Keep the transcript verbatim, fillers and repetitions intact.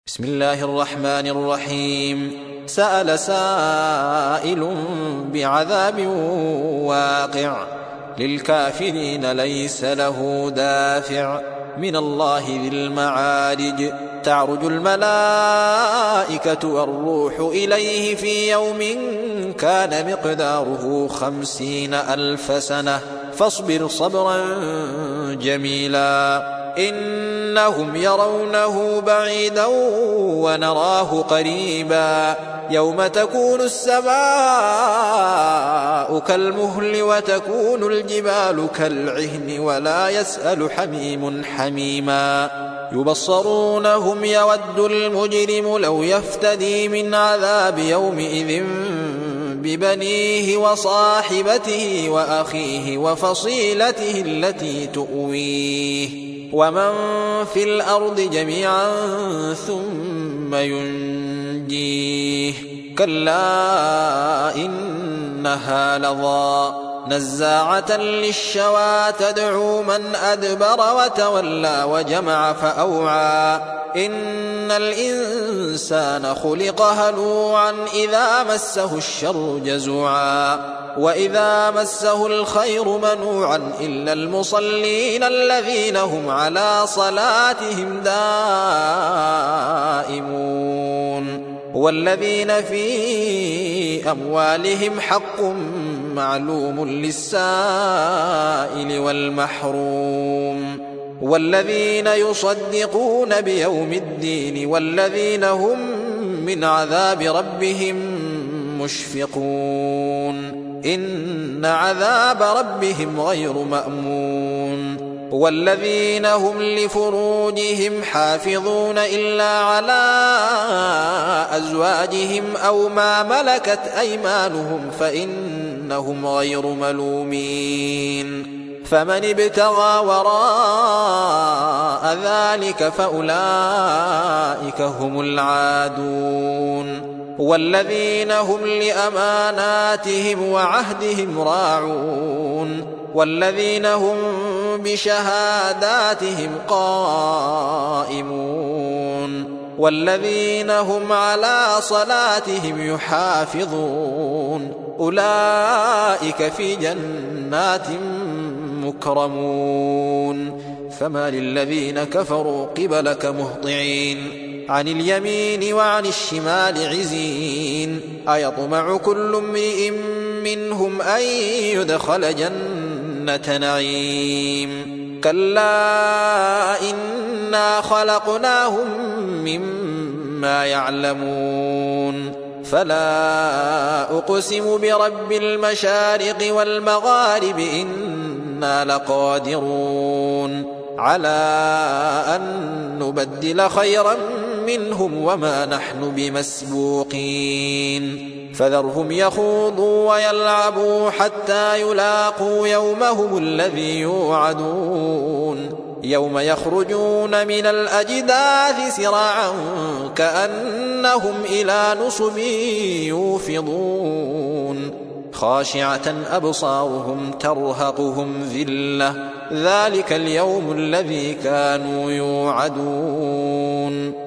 بسم الله الرحمن الرحيم. سأل سائل بعذاب واقع للكافرين ليس له دافع من الله ذي المعارج. تعرج الملائكة والروح إليه في يوم كان مقداره خمسين ألف سنة فاصبر صبرا جميلا. إنهم يرونه بعيدا ونراه قريبا. يوم تكون السماء كالمهل وتكون الجبال كالعهن ولا يسأل حميم حميما. يبصرونهم يود المجرم لو يفتدي من عذاب يومئذ ببنيه وصاحبته وأخيه وفصيلته التي تؤويه ومن في الأرض جميعا ثم ينجيه. كلا إنها لظى نزاعة للشوى تدعو من أدبر وتولى وجمع فأوعى. إن الإنسان خلق هلوعا إذا مسه الشر جزوعا وإذا مسه الخير منوعا إلا المصلين الذين هم على صلاتهم دائمون والذين في أموالهم حق معلوم للسائل والمحروم والذين يصدقون بيوم الدين والذين هم من عذاب ربهم مشفقون. إن عذاب ربهم غير مأمون. والذين هم لفروجهم حافظون إلا على أزواجهم أو ما ملكت أيمانهم فإنهم غير ملومين. فمن ابتغى وراء ذلك فأولئك هم العادون. والذين هم لأماناتهم وعهدهم راعون والذين هم بشهاداتهم قائمون والذين هم على صلاتهم يحافظون. أولئك في جنات مكرمون. فما للذين كفروا قبلك مهطعين عن اليمين وعن الشمال عزين. أيطمع كل امرئ منهم أن يدخل جنة نعيم. كلا إنا خلقناهم مما يعلمون. فلا أقسم برب المشارق والمغارب إنا لقادرون على أن نبدل خيرا منهم وما نحن بمسبوقين. فذرهم يخوضوا ويلعبوا حتى يلاقوا يومهم الذي يوعدون. يوم يخرجون من الأجداث سراعا كأنهم إلى نصب يوفضون. خاشعة أبصارهم ترهقهم ذلة ذلك اليوم الذي كانوا يوعدون.